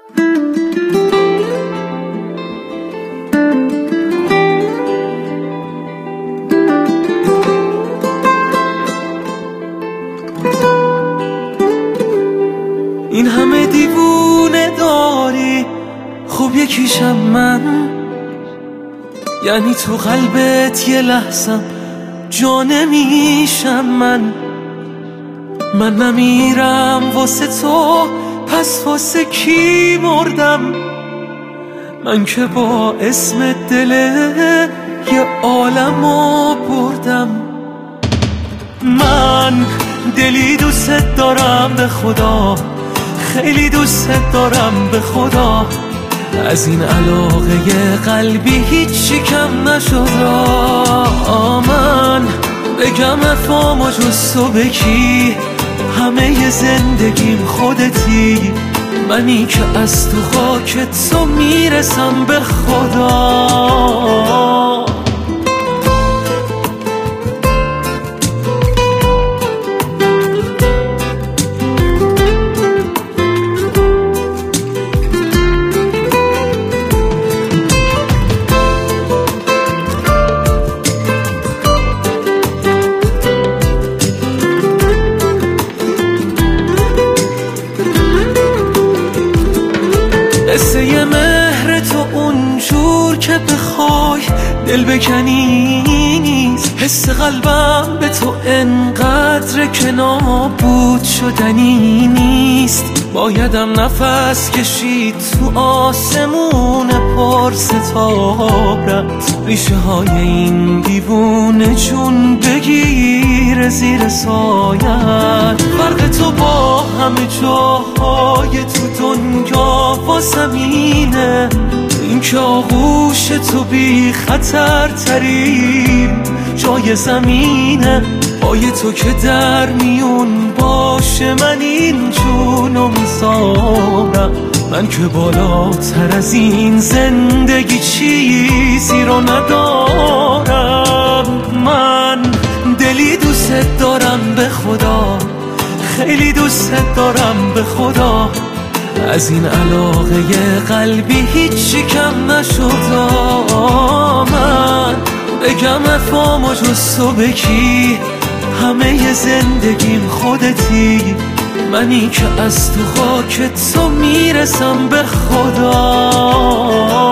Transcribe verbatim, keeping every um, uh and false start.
این همه دیوونه داری، خب یکیشم من. یعنی تو قلبت یه لحظم جا نمیشم من. من نمیرم واسه تو، پس واسه کی مردم؟ من که با اسم دل یه عالمو بردم. من دلی دوست دارم به خدا، خیلی دوست دارم به خدا. از این علاقه قلبی هیچی کم نشد. من بگم افام و جز تو به کی؟ همه زندگیم خودتی، منی که از تو خاک تو میرسم به خدا. قصه مهر تو اونجور که بخوای دل بکنی نیست. حس قلبم به تو انقدر که نابود شدنی نیست. بایدم نفس کشید تو آسمون پر ستارت، ریشه های این دیوونه جون بگیر زیر سایت. فرق تو با همه جاهای تو دنیا و زمینه، این که آغوش تو بی خطر ترین جای زمینه. پای تو که در میون باشه من این جونو میذارم. من که بالاتر از این زندگی چیزی رو ندارم. من دلی دوست دارم به خدا، خیلی دوست دارم به خدا. از این علاقه قلبی هیچی کم نشد. من بگم افام و جز تو به کی؟ همه زندگیم خودتی، منی که از تو خاک تو میرسم به خدا.